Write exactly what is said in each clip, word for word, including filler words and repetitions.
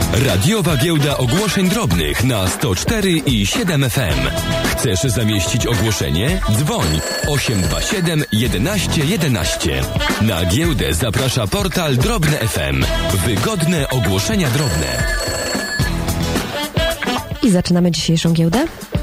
Radiowa Giełda Ogłoszeń Drobnych na sto cztery i siedem F M. Chcesz zamieścić ogłoszenie? Dzwoń osiem dwa siedem jedenaście jedenaście. Na giełdę zaprasza portal Drobne F M. Wygodne ogłoszenia drobne. I zaczynamy dzisiejszą giełdę.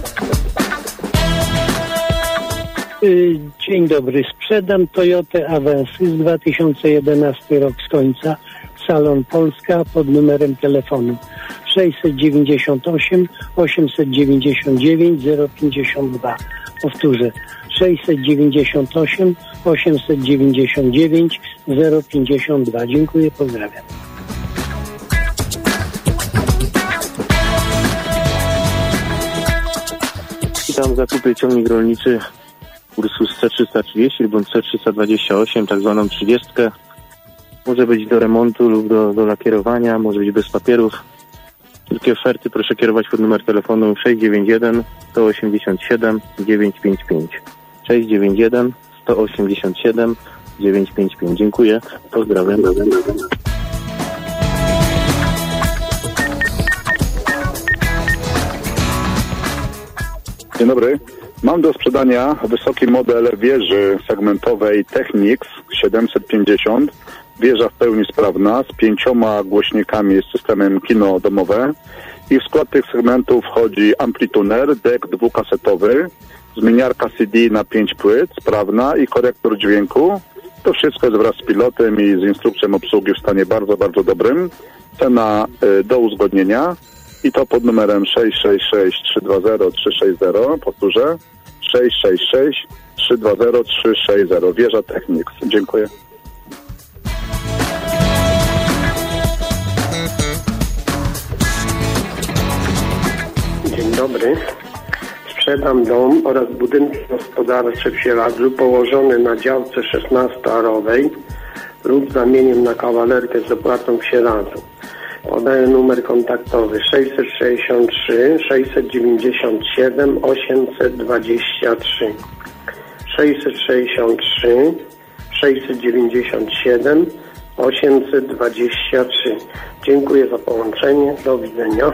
Dzień dobry. Sprzedam Toyotę Avensis dwa tysiące jedenasty rok z końca. Salon Polska pod numerem telefonu sześćset dziewięćdziesiąt osiem osiemset dziewięćdziesiąt dziewięć zero pięćdziesiąt dwa. Powtórzę sześćset dziewięćdziesiąt osiem osiemset dziewięćdziesiąt dziewięć zero pięćdziesiąt dwa. Dziękuję, pozdrawiam. Witam, zakupię ciągnik rolniczy Ursus C trzysta trzydzieści bądź C trzysta dwadzieścia osiem, tak zwaną trzydziestkę. Może być do remontu lub do, do lakierowania, może być bez papierów. Wszystkie oferty proszę kierować pod numer telefonu sześć dziewięć jeden sto osiemdziesiąt siedem dziewięćset pięćdziesiąt pięć. sześć dziewięć jeden sto osiemdziesiąt siedem dziewięćset pięćdziesiąt pięć. Dziękuję. Pozdrawiam. Dzień dobry. Mam do sprzedania wysoki model wieży segmentowej Technics siedemset pięćdziesiąt. Wieża w pełni sprawna, z pięcioma głośnikami z systemem kino domowe. I w skład tych segmentów wchodzi amplituner, dek dwukasetowy, zmieniarka C D na pięć płyt, sprawna i korektor dźwięku. To wszystko jest wraz z pilotem i z instrukcją obsługi w stanie bardzo, bardzo dobrym. Cena y, do uzgodnienia. I to pod numerem sześć sześć sześć trzy dwa zero trzy sześć zero. Powtórzę. sześć sześć sześć trzy dwa zero trzy sześć zero. Wieża Technics. Dziękuję. Dzień dobry. Sprzedam dom oraz budynki gospodarcze w Sieradzu położone na działce szesnastoarowej lub zamieniem na kawalerkę z opłatą w Sieradzu. Podaję numer kontaktowy sześćset sześćdziesiąt trzy sześćset dziewięćdziesiąt siedem osiemset dwadzieścia trzy. sześćset sześćdziesiąt trzy sześćset dziewięćdziesiąt siedem osiemset dwadzieścia trzy. Dziękuję za połączenie. Do widzenia.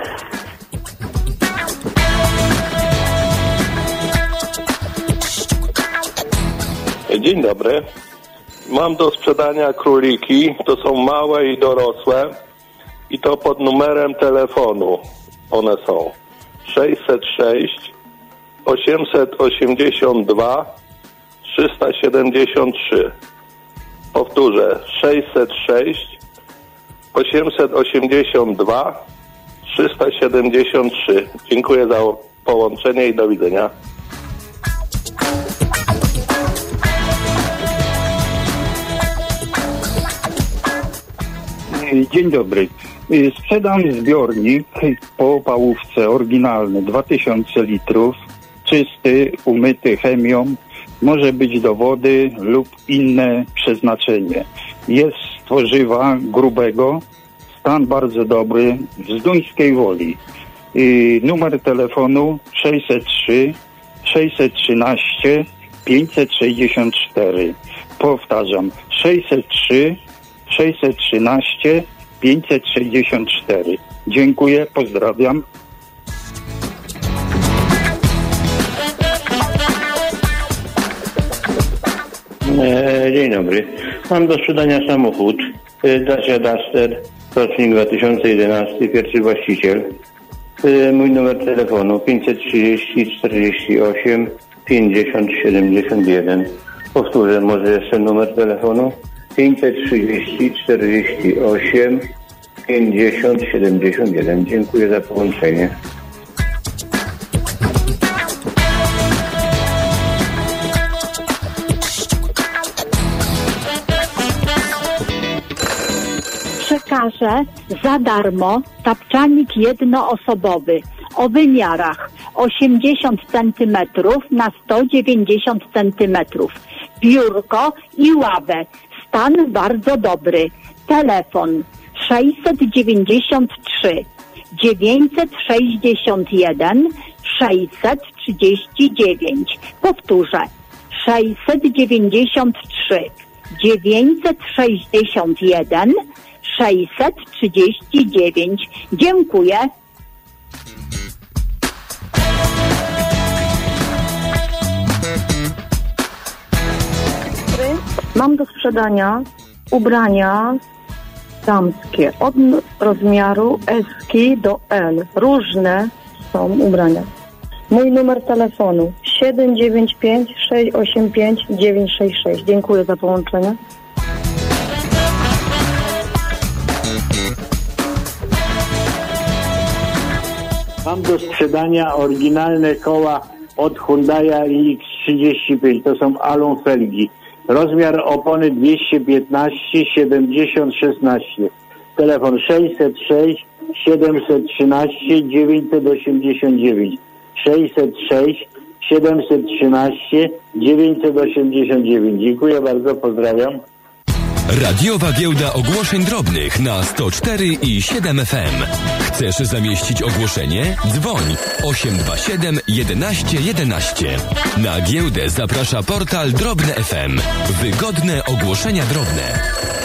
Dzień dobry. Mam do sprzedania króliki. To są małe i dorosłe. I to pod numerem telefonu. One są sześćset sześć osiemset osiemdziesiąt dwa trzysta siedemdziesiąt trzy. Powtórzę sześćset sześć osiemset osiemdziesiąt dwa trzysta siedemdziesiąt trzy. Dziękuję za połączenie i do widzenia. Dzień dobry. Sprzedam zbiornik po opałówce oryginalny dwa tysiące litrów, czysty, umyty chemią, może być do wody lub inne przeznaczenie. Jest z tworzywa grubego, stan bardzo dobry, z duńskiej woli. Yy, numer telefonu sześćset trzy sześćset trzynaście pięćset sześćdziesiąt cztery. Powtarzam, sześćset trzy sześćset trzynaście pięćset sześćdziesiąt cztery. Dziękuję, pozdrawiam. E, dzień dobry. Mam do sprzedania samochód Dacia Duster, rocznik dwa tysiące jedenasty, pierwszy właściciel. E, mój numer telefonu pięćset trzydzieści czterdzieści osiem pięćdziesiąt siedemdziesiąt jeden. Powtórzę może jeszcze numer telefonu pięćset trzydzieści czterdzieści osiem pięćdziesiąt siedemdziesiąt jeden. Dziękuję za połączenie. Przekażę za darmo tapczanik jednoosobowy o wymiarach osiemdziesiąt centymetrów na sto dziewięćdziesiąt centymetrów. Biurko i ławę. Stan bardzo dobry. Telefon sześćset dziewięćdziesiąt trzy dziewięćset sześćdziesiąt jeden sześćset trzydzieści dziewięć. Powtórzę. sześćset dziewięćdziesiąt trzy dziewięćset sześćdziesiąt jeden sześćset trzydzieści dziewięć. Dziękuję. Mam do sprzedania ubrania damskie od rozmiaru S do L. Różne są ubrania. Mój numer telefonu siedem dziewięć pięć sześć osiem pięć dziewięć sześć sześć. Dziękuję za połączenie. Mam do sprzedania oryginalne koła od Hyundai i X trzydzieści pięć. To są Alon felgi. Rozmiar opony dwieście piętnaście siedemdziesiąt szesnaście. Telefon sześćset sześć siedemset trzynaście dziewięćset osiemdziesiąt dziewięć. sześćset sześć siedemset trzynaście dziewięćset osiemdziesiąt dziewięć. Dziękuję bardzo, pozdrawiam. Radiowa Giełda Ogłoszeń Drobnych na sto cztery i siedem F M. Chcesz zamieścić ogłoszenie? Dzwoń osiem dwa siedem jedenaście jedenaście. Na giełdę zaprasza portal Drobne F M. Wygodne ogłoszenia drobne.